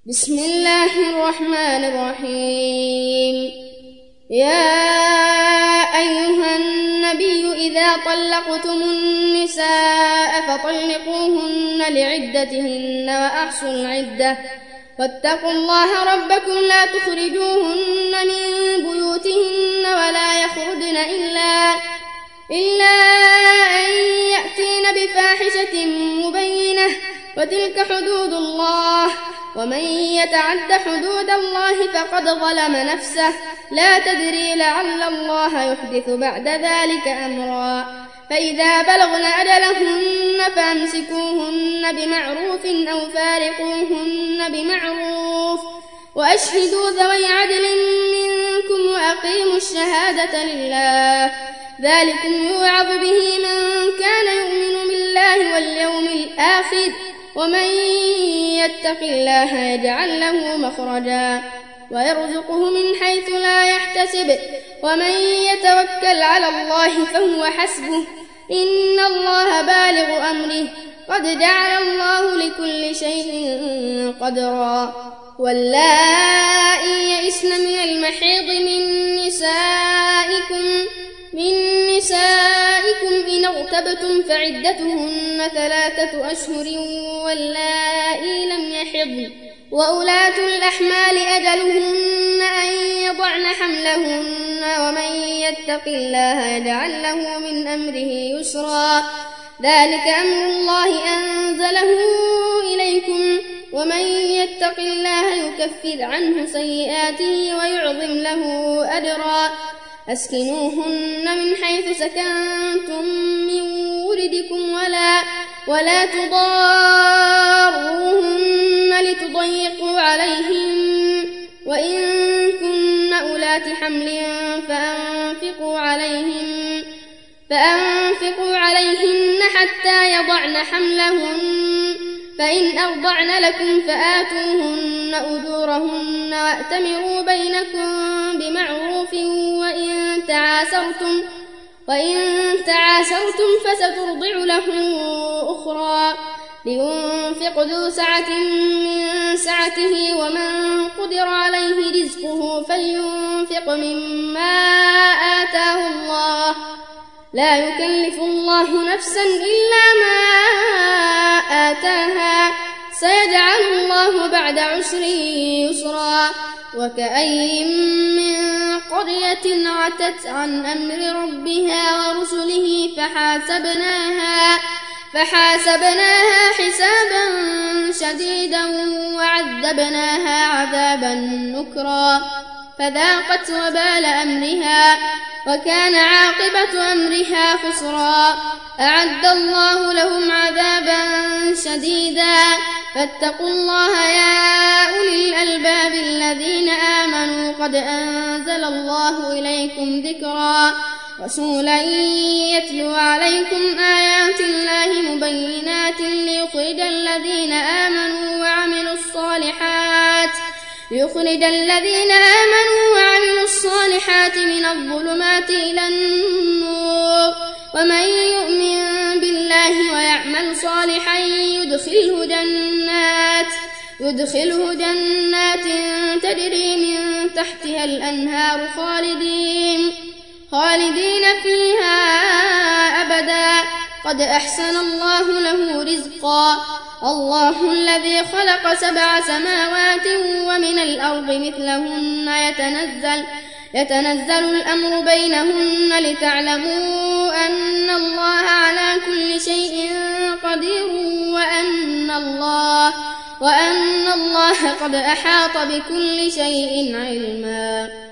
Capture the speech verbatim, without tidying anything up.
بسم الله الرحمن الرحيم. يا أيها النبي إذا طلقتم النساء فطلقوهن لعدتهن وأحصوا العدة واتقوا الله ربكم لا تخرجوهن من بيوتهن ولا يخرجن إلا إلا أن يأتين بفاحشة مبينة وتلك حدود الله ومن يتعد حدود الله فقد ظلم نفسه لا تدري لعل الله يحدث بعد ذلك أمرا. فإذا بلغن أجلهن فامسكوهن بمعروف أو فارقوهن بمعروف وأشهدوا ذوي عدل منكم وأقيموا الشهادة لله ذلكم يوعظ به من كان يؤمن بالله واليوم الآخر ومن يتق الله يجعل له مخرجا ويرزقه من حيث لا يحتسب ومن يتوكل على الله فهو حسبه إن الله بالغ أمره قد جعل الله لكل شيء قدرا. واللائي يئسن من المحيض من نسائكم من نسائكم إن ارتبتم فعدتهن ثلاثة أشهر واللائي لم يحضن وأولاة الأحمال أجلهن أن يضعن حملهن ومن يتق الله يجعل له من أمره يسرا ذلك أمر الله أنزله إليكم ومن يتق الله يكفر عنه سيئاته ويعظم له أجرا. أسكنوهن من حيث سكنتم من وردكم ولا, ولا تضاروهن لتضيقوا عليهم وإن كن أولات حمل فأنفقوا عليهم, فأنفقوا عليهن حتى يضعن حملهن فإن أرضعن لكم فآتوهن أجورهن وأتمروا بينكم بمعروف وإن تعاسرتم, وإن تعاسرتم فسترضع له أخرى لينفق ذو سعة من سعته ومن قدر عليه رزقه فلينفق مما آتاه الله لا يكلف الله نفسا إلا ما آتاها سيجعل الله بعد عسر يسرا. وكأي من قرية عتت عن أمر ربها ورسله فحاسبناها, فحاسبناها حسابا شديدا وعذبناها عذابا نكرا فذاقت وبال أمرها وكان عاقبة أمرها خسرا. أعد الله لهم عذابا شديدا فاتقوا الله يا أولي الألباب الذين آمنوا قد أنزل الله إليكم ذكرا رسولا يتلو عليكم آيات الله مبينات ليخرج الذين آمنوا وعملوا الصالحات ليخرج الذين آمنوا وعملوا الصالحات من الظلمات إلى النور ومن يؤمن بالله ويعمل صالحا يدخله جنات يدخله جنات تجري من تحتها الأنهار خالدين خالدين فيها أبدا قد أحسن الله له رزقا. الله الذي خلق سبع سماوات ومن الأرض مثلهن يتنزل يتنزل الأمر بينهن لتعلموا أن الله على كل شيء قدير وأن الله وأن الله قد أحاط بكل شيء علما.